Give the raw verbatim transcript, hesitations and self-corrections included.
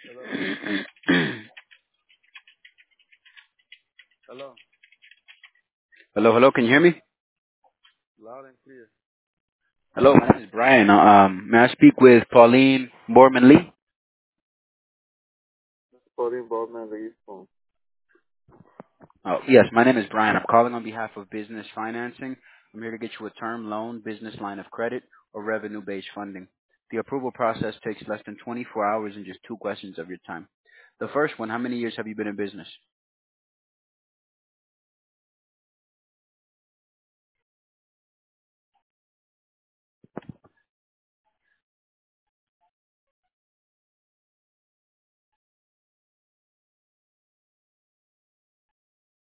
Hello. Hello. Hello, hello. Can you hear me? Loud and clear. Hello, my name is Brian. Uh, Um, may I speak with Pauline Borman Lee? Pauline Baldman, the East phone. Oh, yes, my name is Brian. I'm calling on behalf of Business Financing. I'm here to get you a term loan, business line of credit, or revenue-based funding. The approval process takes less than twenty-four hours and just two questions of your time. The first one, how many years have you been in business?